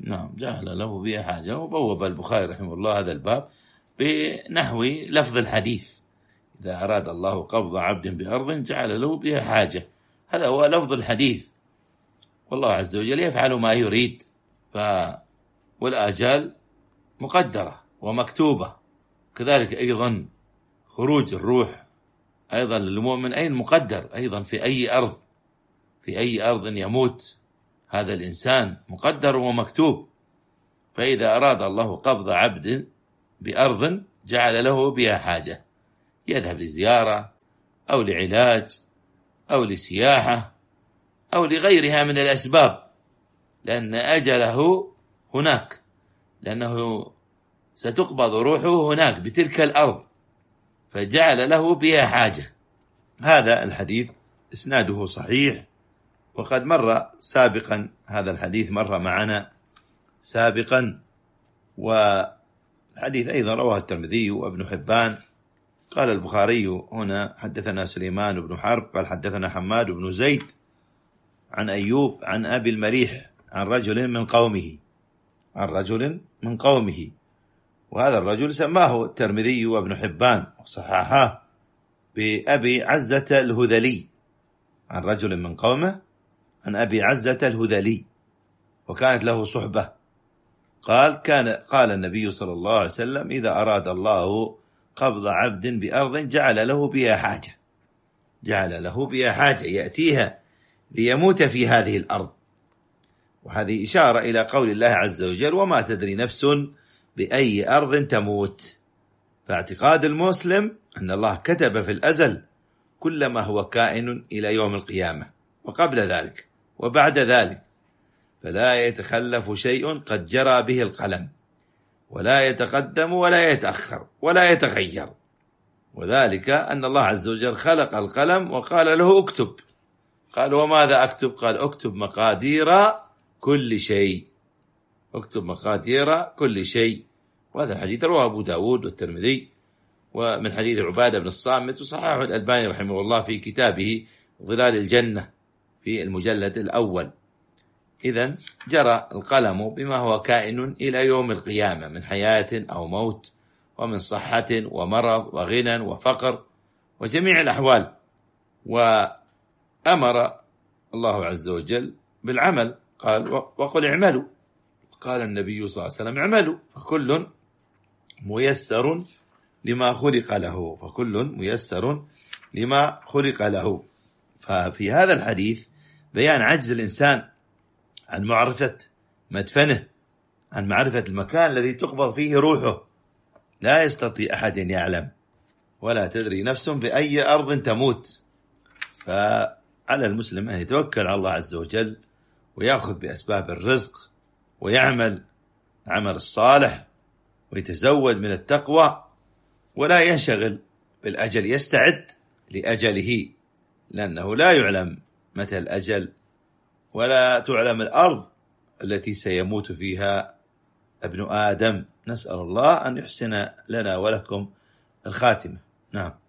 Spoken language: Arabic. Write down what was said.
نعم، جعل له بها حاجة. وبوب البخاري رحمه الله هذا الباب بنحو لفظ الحديث: إذا أراد الله قبض عبد بأرض جعل له بها حاجة. هذا هو لفظ الحديث، والله عز وجل يفعل ما يريد. والآجال مقدرة ومكتوبة. كذلك أيضا خروج الروح أيضا للمؤمن أين مقدر أيضا في أي أرض يموت هذا الإنسان مقدر ومكتوب. فإذا أراد الله قبض عبد بأرض جعل له بها حاجة، يذهب لزيارة أو لعلاج أو لسياحة أو لغيرها من الأسباب، لأن أجله هناك، لأنه ستقبض روحه هناك بتلك الأرض، فجعل له بها حاجة. هذا الحديث إسناده صحيح، وقد مر سابقا، هذا الحديث مر معنا سابقا. والحديث أيضا رواه الترمذي وابن حبان. قال البخاري هنا: حدثنا سليمان بن حرب قال حدثنا حماد بن زيد عن أيوب عن أبي المليح عن رجل من قومه. وهذا الرجل سماه الترمذي وابن حبان وصححاه بأبي عزة الهذلي، عن رجل من قومه عن أبي عزة الهذلي، وكانت له صحبة. قال النبي صلى الله عليه وسلم: إذا أراد الله قبض عبد بأرض جعل له بها حاجة يأتيها ليموت في هذه الأرض. وهذه إشارة إلى قول الله عز وجل: وما تدري نفس بأي أرض تموت. فاعتقاد المسلم أن الله كتب في الأزل كل ما هو كائن إلى يوم القيامة، وقبل ذلك وبعد ذلك، فلا يتخلف شيء قد جرى به القلم، ولا يتقدم ولا يتأخر ولا يتغير. وذلك أن الله عز وجل خلق القلم وقال له: اكتب. قال: وماذا أكتب؟ قال: اكتب مقادير كل شيء. وهذا الحديث رواه أبو داود والترمذي، ومن حديث عبادة بن الصامت، وصححه الألباني رحمه الله في كتابه ظلال الجنة في المجلد الأول. إذن جرى القلم بما هو كائن إلى يوم القيامة من حياة أو موت، ومن صحة ومرض وغنى وفقر وجميع الأحوال. وأمر الله عز وجل بالعمل، قال: وقل اعملوا. قال النبي صلى الله عليه وسلم: اعملوا فكل ميسر لما خلق له. ففي هذا الحديث بيان عجز الإنسان عن معرفة مدفنه، عن معرفة المكان الذي تقبض فيه روحه. لا يستطيع أحد أن يعلم، ولا تدري نفس بأي أرض تموت. فعلى المسلم أن يتوكل على الله عز وجل، ويأخذ بأسباب الرزق، ويعمل عمل الصالح، ويتزود من التقوى، ولا ينشغل بالأجل، يستعد لأجله، لأنه لا يعلم متى الأجل، ولا تعلم الأرض التي سيموت فيها ابن آدم. نسأل الله أن يحسن لنا ولكم الخاتمة. نعم.